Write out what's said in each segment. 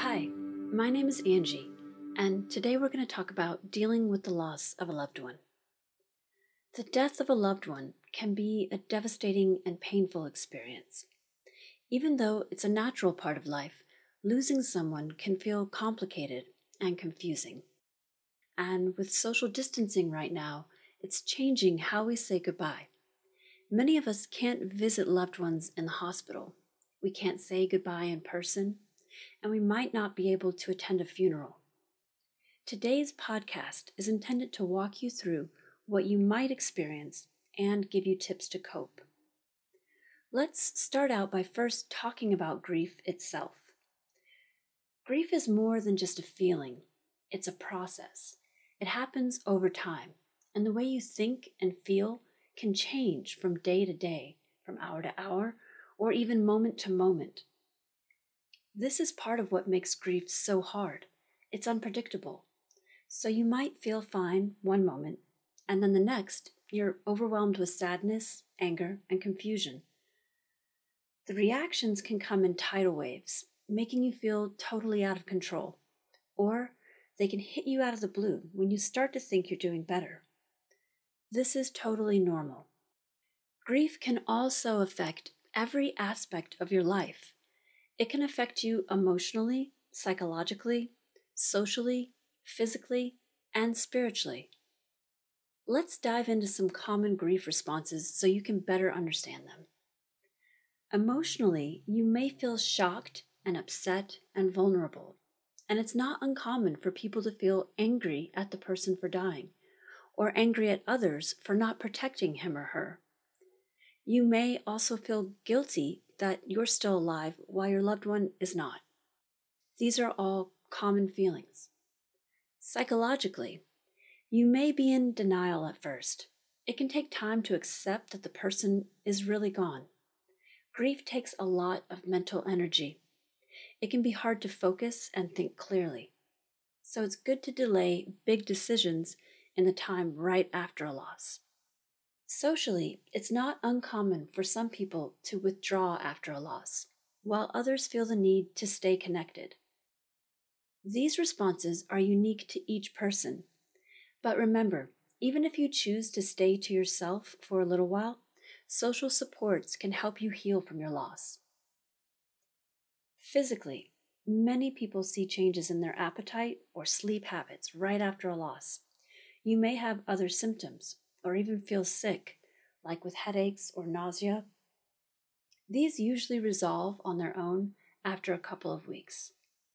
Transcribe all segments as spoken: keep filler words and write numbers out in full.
Hi, my name is Angie, and today we're going to talk about dealing with the loss of a loved one. The death of a loved one can be a devastating and painful experience. Even though it's a natural part of life, losing someone can feel complicated and confusing. And with social distancing right now, it's changing how we say goodbye. Many of us can't visit loved ones in the hospital. We can't say goodbye in person, and we might not be able to attend a funeral. Today's podcast is intended to walk you through what you might experience and give you tips to cope. Let's start out by first talking about grief itself. Grief is more than just a feeling, it's a process. It happens over time, and the way you think and feel can change from day to day, from hour to hour, or even moment to moment. This is part of what makes grief so hard. It's unpredictable. So you might feel fine one moment, and then the next, you're overwhelmed with sadness, anger, and confusion. The reactions can come in tidal waves, making you feel totally out of control, or they can hit you out of the blue when you start to think you're doing better. This is totally normal. Grief can also affect every aspect of your life. It can affect you emotionally, psychologically, socially, physically, and spiritually. Let's dive into some common grief responses so you can better understand them. Emotionally, you may feel shocked and upset and vulnerable, and it's not uncommon for people to feel angry at the person for dying, or angry at others for not protecting him or her. You may also feel guilty that you're still alive while your loved one is not. These are all common feelings. Psychologically, you may be in denial at first. It can take time to accept that the person is really gone. Grief takes a lot of mental energy. It can be hard to focus and think clearly. So it's good to delay big decisions in the time right after a loss. Socially, it's not uncommon for some people to withdraw after a loss, while others feel the need to stay connected. These responses are unique to each person, but remember, even if you choose to stay to yourself for a little while, social supports can help you heal from your loss. Physically, many people see changes in their appetite or sleep habits right after a loss. You may have other symptoms, or even feel sick, like with headaches or nausea. These usually resolve on their own after a couple of weeks.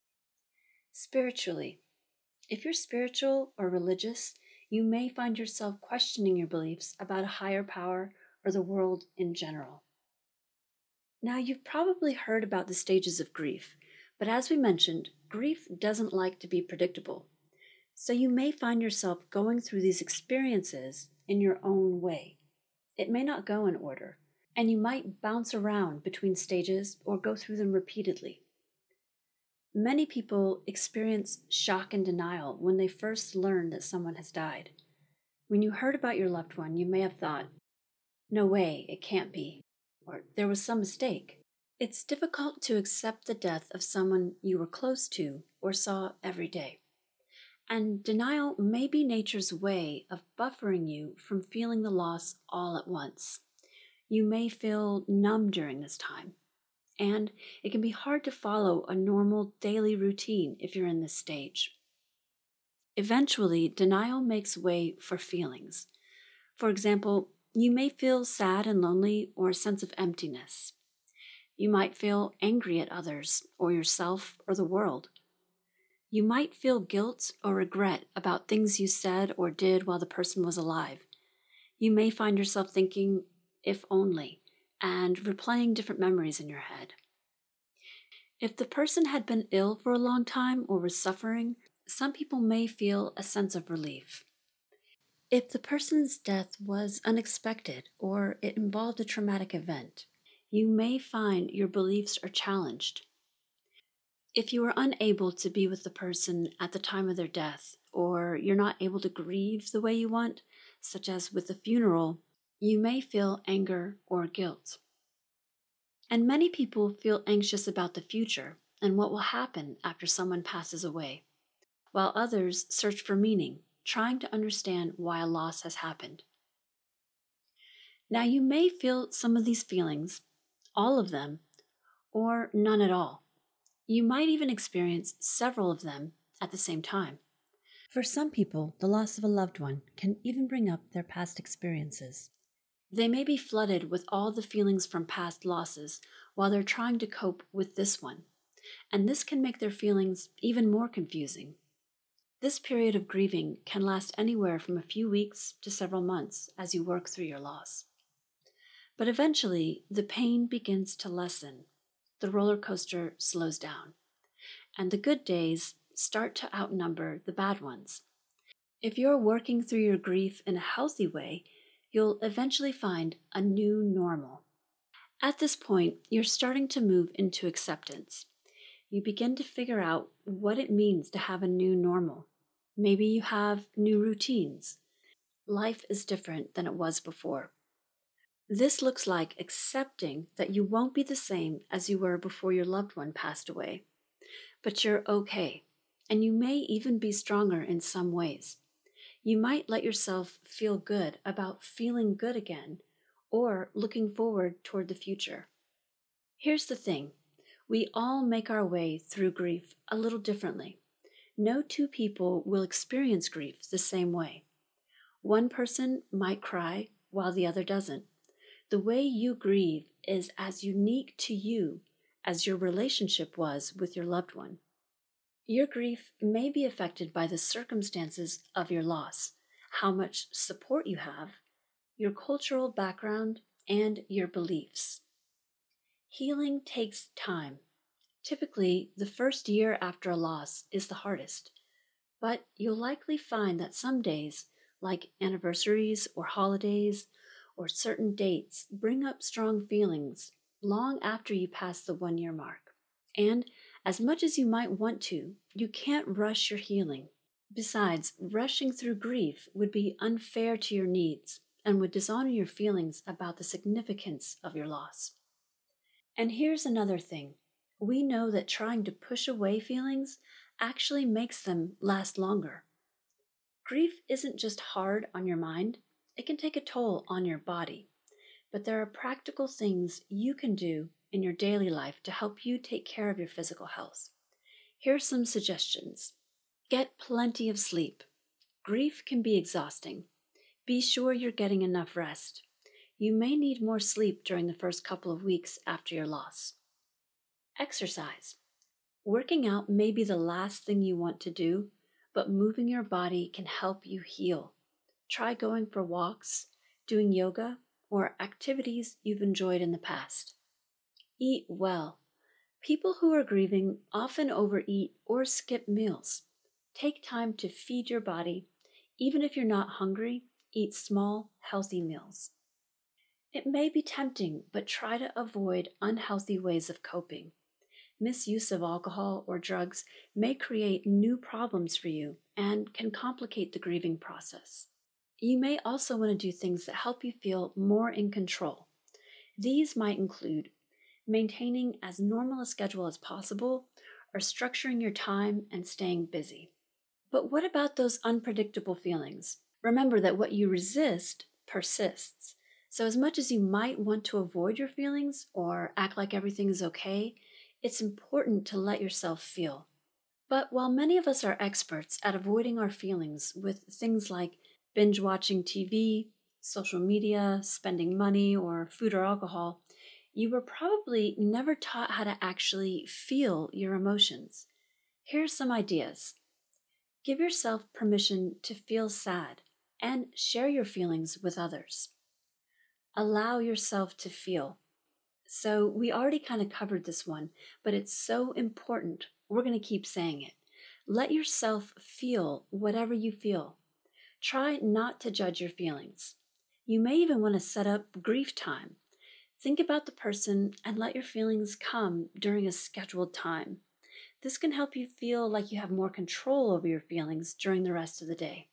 Spiritually, if you're spiritual or religious, you may find yourself questioning your beliefs about a higher power or the world in general. Now, you've probably heard about the stages of grief, but as we mentioned, grief doesn't like to be predictable. So you may find yourself going through these experiences in your own way. It may not go in order, and you might bounce around between stages or go through them repeatedly. Many people experience shock and denial when they first learn that someone has died. When you heard about your loved one, you may have thought, "No way, it can't be," or "there was some mistake." It's difficult to accept the death of someone you were close to or saw every day. And denial may be nature's way of buffering you from feeling the loss all at once. You may feel numb during this time, and it can be hard to follow a normal daily routine if you're in this stage. Eventually, denial makes way for feelings. For example, you may feel sad and lonely or a sense of emptiness. You might feel angry at others or yourself or the world. You might feel guilt or regret about things you said or did while the person was alive. You may find yourself thinking, "if only," and replaying different memories in your head. If the person had been ill for a long time or was suffering, some people may feel a sense of relief. If the person's death was unexpected or it involved a traumatic event, you may find your beliefs are challenged. If you are unable to be with the person at the time of their death, or you're not able to grieve the way you want, such as with a funeral, you may feel anger or guilt. And many people feel anxious about the future, and what will happen after someone passes away, while others search for meaning, trying to understand why a loss has happened. Now, you may feel some of these feelings, all of them, or none at all. You might even experience several of them at the same time. For some people, the loss of a loved one can even bring up their past experiences. They may be flooded with all the feelings from past losses while they're trying to cope with this one, and this can make their feelings even more confusing. This period of grieving can last anywhere from a few weeks to several months as you work through your loss. But eventually, the pain begins to lessen, the roller coaster slows down, and the good days start to outnumber the bad ones. If you're working through your grief in a healthy way, you'll eventually find a new normal. At this point, you're starting to move into acceptance. You begin to figure out what it means to have a new normal. Maybe you have new routines. Life is different than it was before. This looks like accepting that you won't be the same as you were before your loved one passed away. But you're okay, and you may even be stronger in some ways. You might let yourself feel good about feeling good again, or looking forward toward the future. Here's the thing. We all make our way through grief a little differently. No two people will experience grief the same way. One person might cry while the other doesn't. The way you grieve is as unique to you as your relationship was with your loved one. Your grief may be affected by the circumstances of your loss, how much support you have, your cultural background, and your beliefs. Healing takes time. Typically, the first year after a loss is the hardest, but you'll likely find that some days, like anniversaries or holidays or certain dates, bring up strong feelings long after you pass the one-year mark. And as much as you might want to, you can't rush your healing. Besides, rushing through grief would be unfair to your needs and would dishonor your feelings about the significance of your loss. And here's another thing. We know that trying to push away feelings actually makes them last longer. Grief isn't just hard on your mind, it can take a toll on your body. But there are practical things you can do in your daily life to help you take care of your physical health. Here are some suggestions. Get plenty of sleep. Grief can be exhausting. Be sure you're getting enough rest. You may need more sleep during the first couple of weeks after your loss. Exercise. Working out may be the last thing you want to do, but moving your body can help you heal. Try going for walks, doing yoga, or activities you've enjoyed in the past. Eat well. People who are grieving often overeat or skip meals. Take time to feed your body. Even if you're not hungry, eat small, healthy meals. It may be tempting, but try to avoid unhealthy ways of coping. Misuse of alcohol or drugs may create new problems for you and can complicate the grieving process. You may also want to do things that help you feel more in control. These might include maintaining as normal a schedule as possible or structuring your time and staying busy. But what about those unpredictable feelings? Remember that what you resist persists. So as much as you might want to avoid your feelings or act like everything is okay, it's important to let yourself feel. But while many of us are experts at avoiding our feelings with things like binge watching T V, social media, spending money, or food or alcohol, you were probably never taught how to actually feel your emotions. Here are some ideas. Give yourself permission to feel sad and share your feelings with others. Allow yourself to feel. So we already kind of covered this one, but it's so important. We're going to keep saying it. Let yourself feel whatever you feel. Try not to judge your feelings. You may even want to set up grief time. Think about the person and let your feelings come during a scheduled time. This can help you feel like you have more control over your feelings during the rest of the day.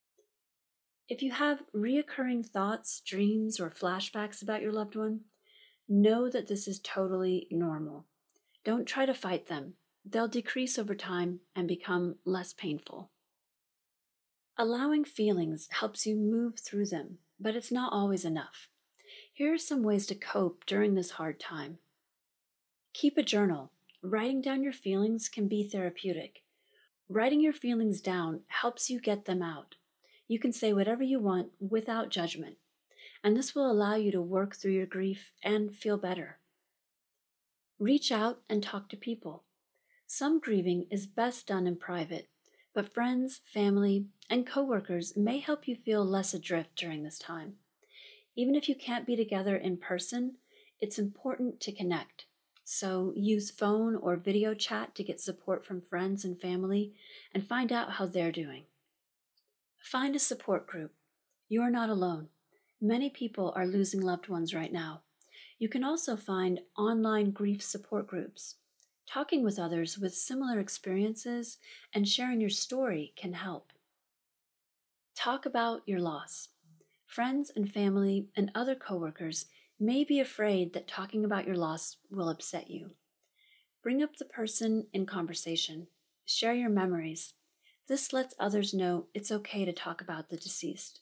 If you have reoccurring thoughts, dreams, or flashbacks about your loved one, know that this is totally normal. Don't try to fight them. They'll decrease over time and become less painful. Allowing feelings helps you move through them, but it's not always enough. Here are some ways to cope during this hard time. Keep a journal. Writing down your feelings can be therapeutic. Writing your feelings down helps you get them out. You can say whatever you want without judgment, and this will allow you to work through your grief and feel better. Reach out and talk to people. Some grieving is best done in private, but friends, family, and coworkers may help you feel less adrift during this time. Even if you can't be together in person, it's important to connect. So use phone or video chat to get support from friends and family and find out how they're doing. Find a support group. You are not alone. Many people are losing loved ones right now. You can also find online grief support groups. Talking with others with similar experiences and sharing your story can help. Talk about your loss. Friends and family and other coworkers may be afraid that talking about your loss will upset you. Bring up the person in conversation. Share your memories. This lets others know it's okay to talk about the deceased.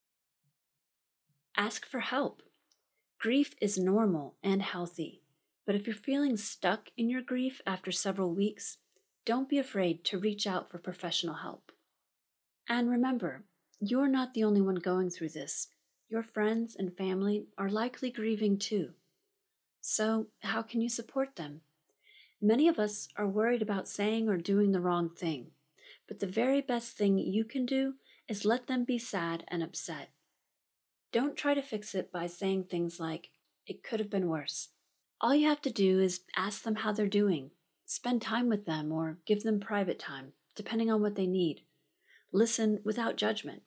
Ask for help. Grief is normal and healthy, but if you're feeling stuck in your grief after several weeks, don't be afraid to reach out for professional help. And remember, you're not the only one going through this. Your friends and family are likely grieving too. So, how can you support them? Many of us are worried about saying or doing the wrong thing, but the very best thing you can do is let them be sad and upset. Don't try to fix it by saying things like, "It could have been worse." All you have to do is ask them how they're doing, spend time with them, or give them private time, depending on what they need. Listen without judgment.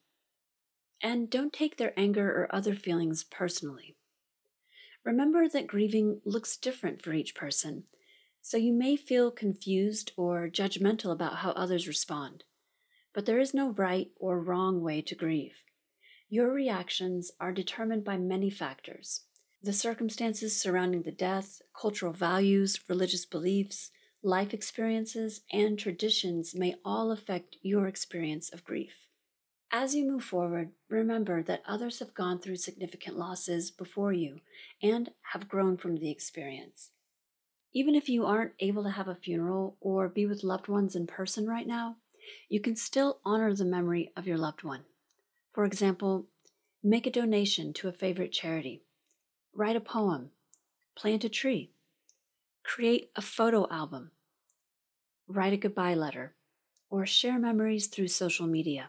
And don't take their anger or other feelings personally. Remember that grieving looks different for each person, so you may feel confused or judgmental about how others respond. But there is no right or wrong way to grieve. Your reactions are determined by many factors: the circumstances surrounding the death, cultural values, religious beliefs, life experiences, and traditions may all affect your experience of grief. As you move forward, remember that others have gone through significant losses before you and have grown from the experience. Even if you aren't able to have a funeral or be with loved ones in person right now, you can still honor the memory of your loved one. For example, make a donation to a favorite charity, write a poem, plant a tree, create a photo album, write a goodbye letter, or share memories through social media.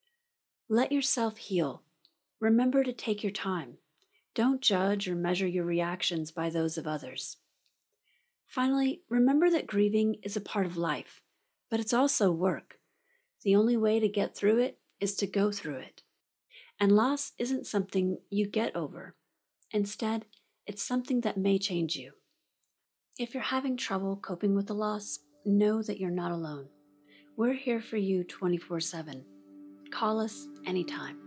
Let yourself heal. Remember to take your time. Don't judge or measure your reactions by those of others. Finally, remember that grieving is a part of life, but it's also work. The only way to get through it is to go through it. And loss isn't something you get over. Instead, it's something that may change you. If you're having trouble coping with the loss, know that you're not alone. We're here for you twenty-four seven. Call us anytime.